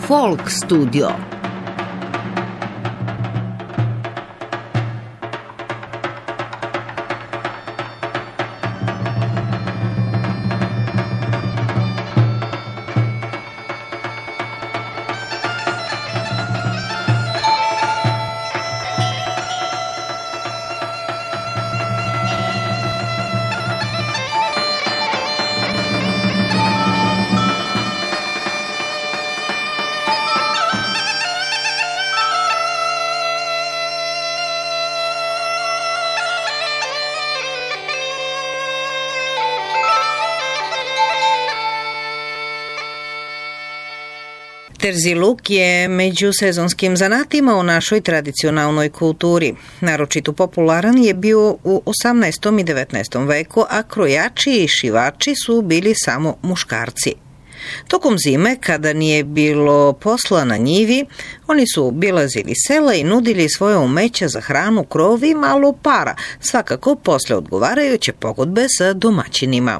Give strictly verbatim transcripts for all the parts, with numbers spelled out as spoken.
Folk studio. Terziluk je među sezonskim zanatima u našoj tradicionalnoj kulturi. Naročito popularan je bio u osamnaestom i devetnaestom veku, a krojači i šivači su bili samo muškarci. Tokom zime, kada nije bilo posla na njivi, oni su obilazili sela i nudili svoje umeća za hranu, krov i malo para, svakako posle odgovarajuće pogodbe sa domaćinima.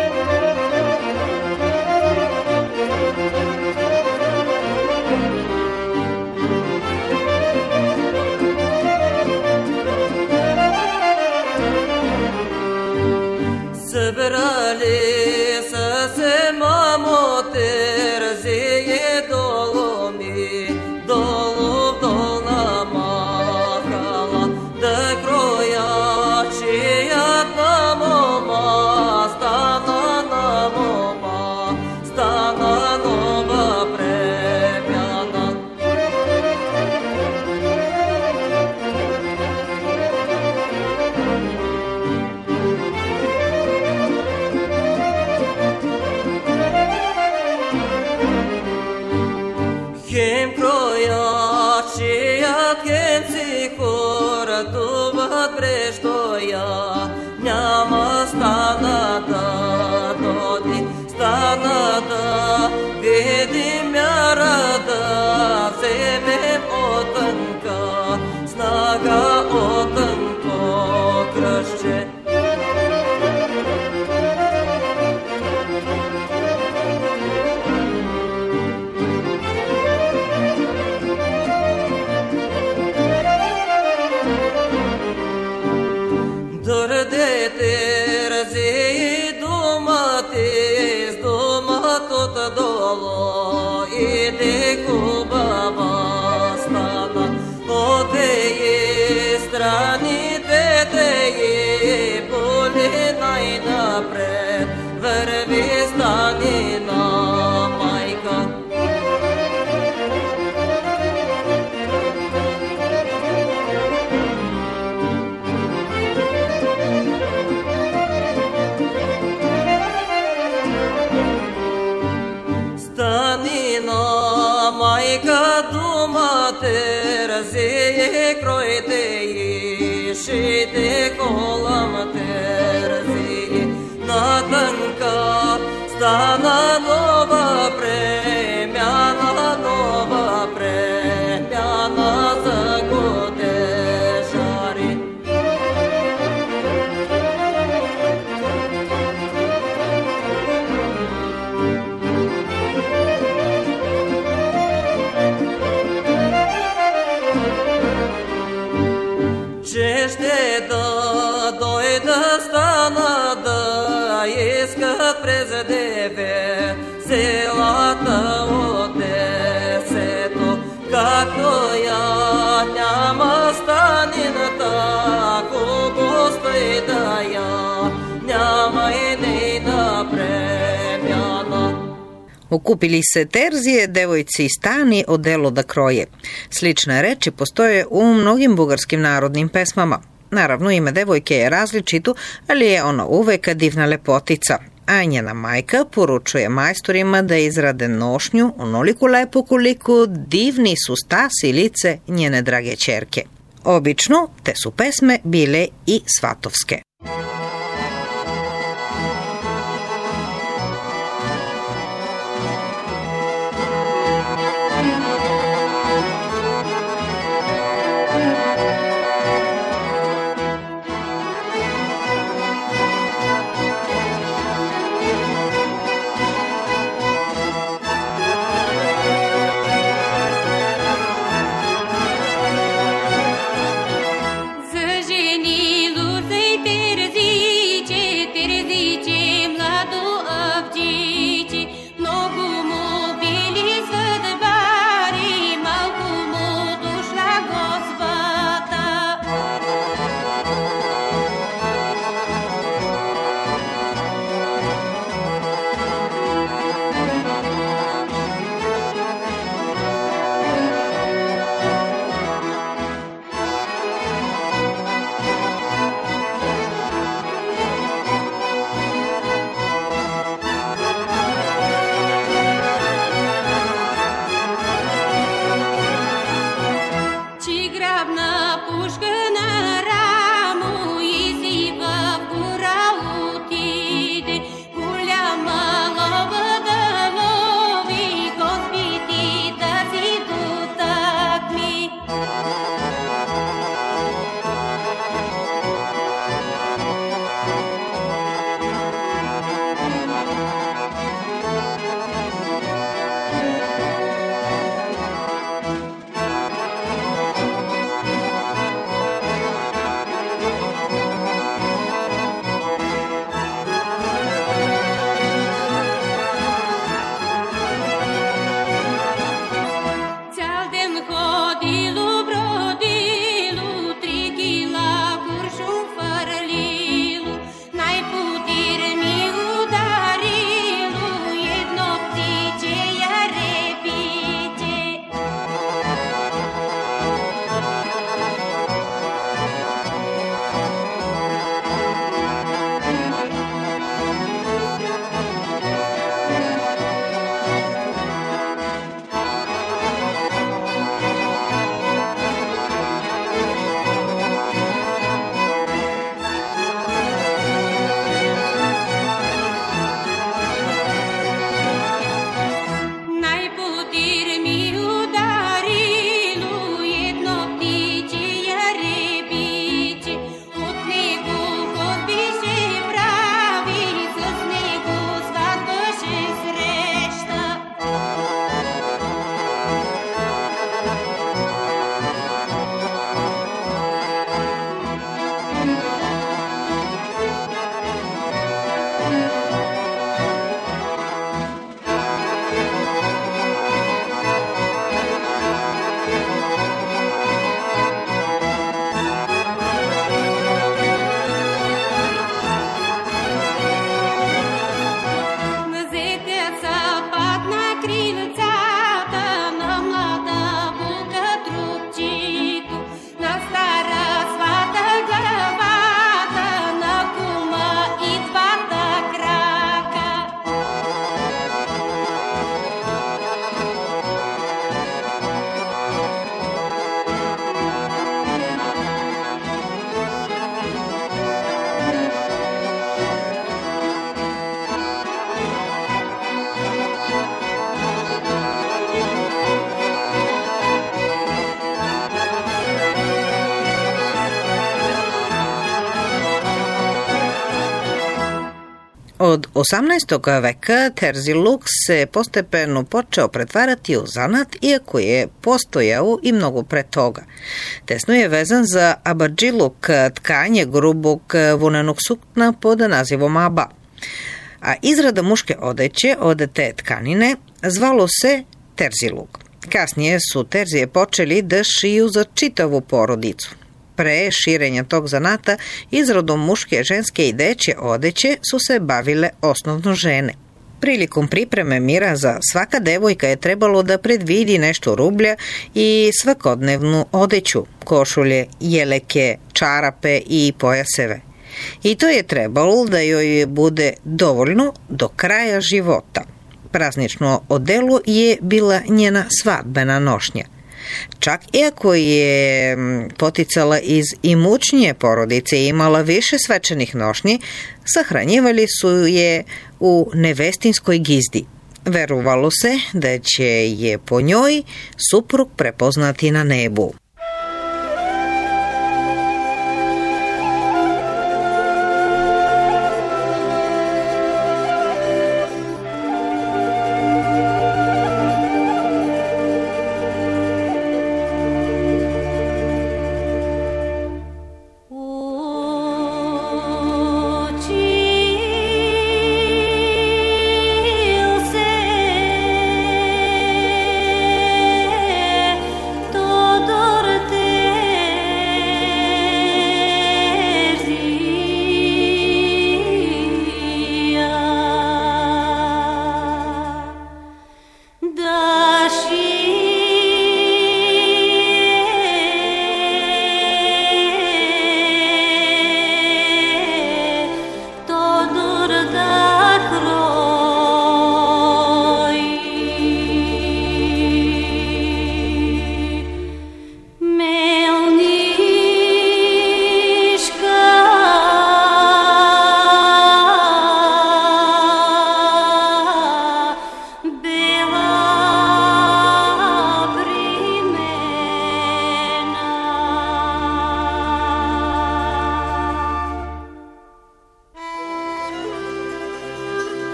Stana nova premijana, nova premijana za godežari. Češte da dojda stana da iskat prezedeve selata od deseto, kako ja njama stanin tako postoji da ja njama i nejna premijana. Ukupili se terzije, devojci i stani odelo da kroje. Slične reči postoje u mnogim bugarskim narodnim pesmama. Naravno, ime devojke je različito, ali je ona uvek divna lepotica. A njena majka poručuje majstorima da izrade nošnju onoliko lepo koliko divni su stas i lice njene drage ćerke. Obično, te su pesme bile i svatovske. Od osamnaestog veka terziluk se postepeno počeo pretvarati u zanat, iako je postojao i mnogo pre toga. Tesno je vezan za abadžiluk, tkanje grubog vunenog sukna pod nazivom aba. A izrada muške odeće od te tkanine zvalo se terziluk. Kasnije su terzije počeli da šiju za čitavu porodicu. Pre širenja tog zanata, izradom muške, ženske i deće odeće su se bavile osnovno žene. Prilikom pripreme miraza svaka devojka je trebalo da predvidi nešto rublja i svakodnevnu odeću, košulje, jeleke, čarape i pojaseve. I to je trebalo da joj bude dovoljno do kraja života. Praznično odelo je bila njena svadbena nošnja. Čak iako je poticala iz imućnije porodice i imala više svečanih nošnji, sahranjivali su je u nevestinskoj gizdi. Verovalo se da će je po njoj suprug prepoznati na nebu. Todo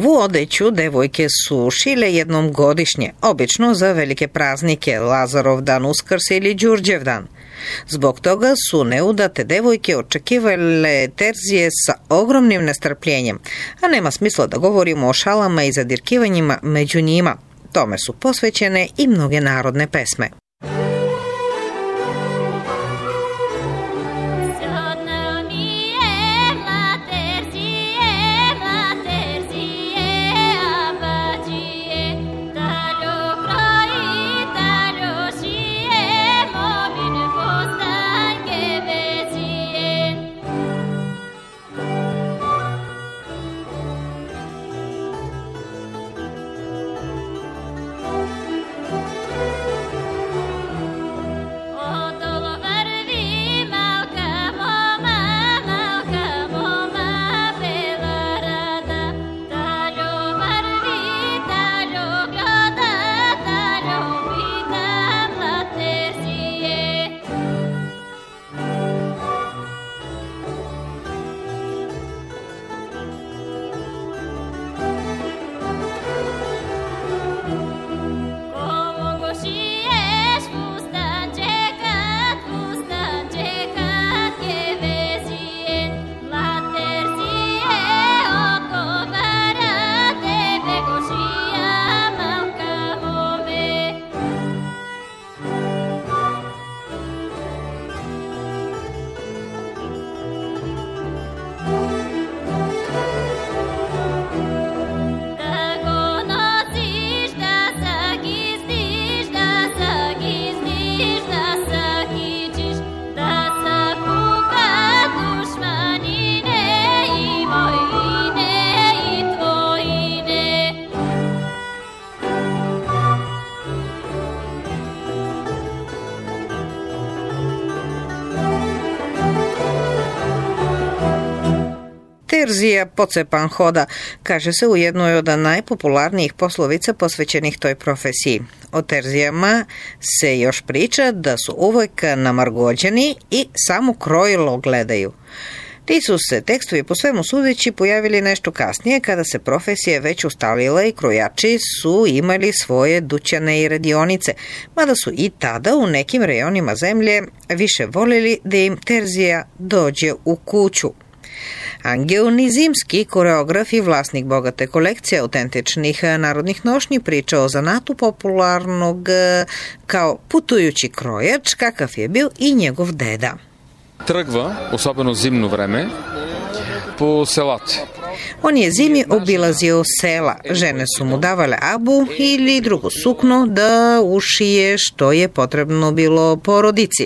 Novu odeću devojke su šile jednom godišnje, obično za velike praznike, Lazarov dan, Uskrs ili Đurđev dan. Zbog toga su neudate devojke očekivale terzije sa ogromnim nestrpljenjem, a nema smisla da govorimo o šalama i zadirkivanjima među njima. Tome su posvećene i mnoge narodne pesme. Terzija pocepan hoda, kaže se u jednoj od najpopularnijih poslovica posvećenih toj profesiji. O terzijama se još priča da su uvek namargođeni i samo krojilo gledaju. Ti su se tekstovi po svemu sudeći pojavili nešto kasnije kada se profesija već ustalila i krojači su imali svoje dućane i radionice, mada su i tada u nekim rejonima zemlje više volili da im terzija dođe u kuću. Angel Nizimski, koreograf i vlasnik bogate kolekcije autentičnih narodnih nošnji, priča o zanatu popularnog kao putujući krojač, kakav je bio i njegov deda. Тръгва, особено зимно време, по селата. On je zimi obilazio sela. Žene su mu davale abu ili drugo sukno da ušije što je potrebno bilo porodici.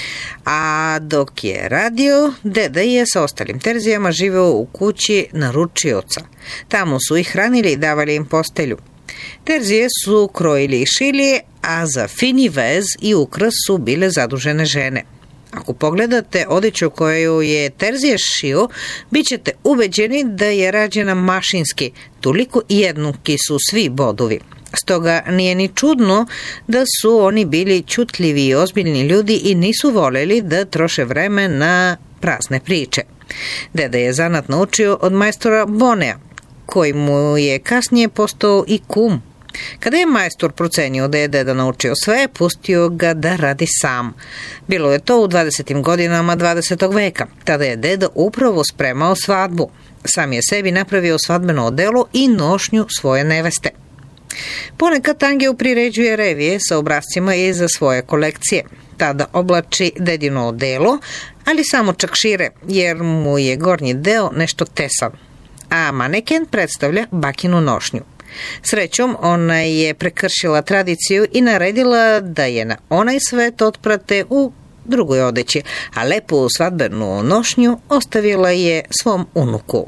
A dok je radio, deda je sa ostalim terzijama živeo u kući naručioca. Tamo su ih hranili i davali im postelju. Terzije su krojili i šili, a za fini vez i ukras su bile zadužene žene. Ako pogledate odeću koju je terzije šio, bit ćete ubeđeni da je rađena mašinski, toliko jednuki su svi bodovi. Stoga nije ni čudno da su oni bili ćutljivi i ozbiljni ljudi i nisu voljeli da troše vreme na prazne priče. Deda je zanat naučio od majstora Bonea, koji mu je kasnije postao i kum. Kada je majstor procenio da je deda naučio sve, pustio ga da radi sam. Bilo je to u dvadesetim godinama dvadesetog veka. Tada je deda upravo spremao svadbu. Sam je sebi napravio svadbeno odelo i nošnju svoje neveste. Ponekad Angel priređuje revije sa obrascima i za svoje kolekcije. Tada oblači dedino odelo, ali samo čak šire, jer mu je gornji deo nešto tesan. A maneken predstavlja bakinu nošnju. Srećom, ona je prekršila tradiciju i naredila da je na onaj svet otprate u drugoj odeći, a lepu svadbenu nošnju ostavila je svom unuku.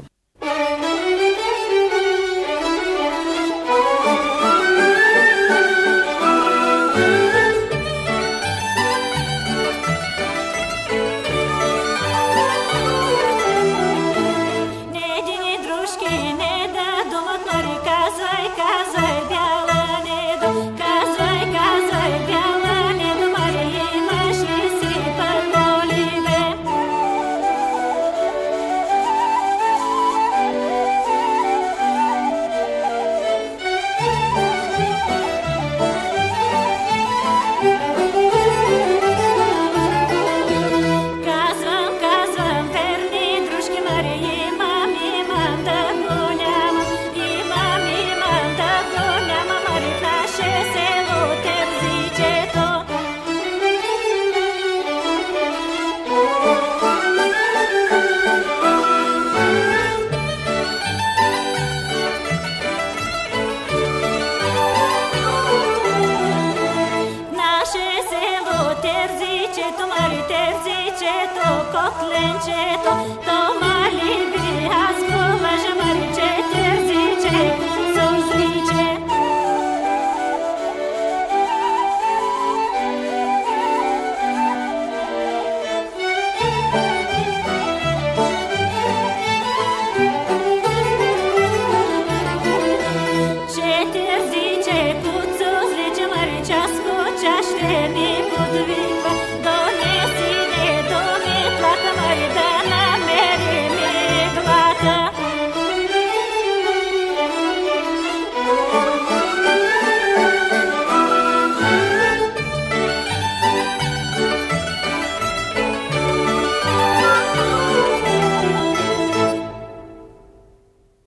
cotlencето,